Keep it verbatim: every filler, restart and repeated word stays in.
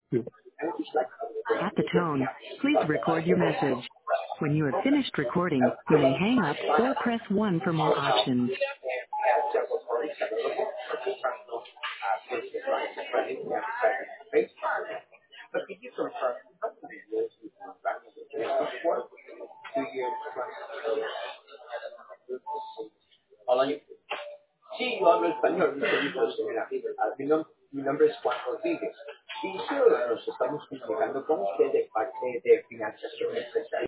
Yeah. At the tone, please record your message. When you have finished recording, you may hang up or press one for more options. Hola, sí, yo hablo español, mucho gusto, señora. Ah, Mi, nom- mi nombre es Juan Rodríguez y sí, nos estamos comunicando con usted de parte de financiación empresarial.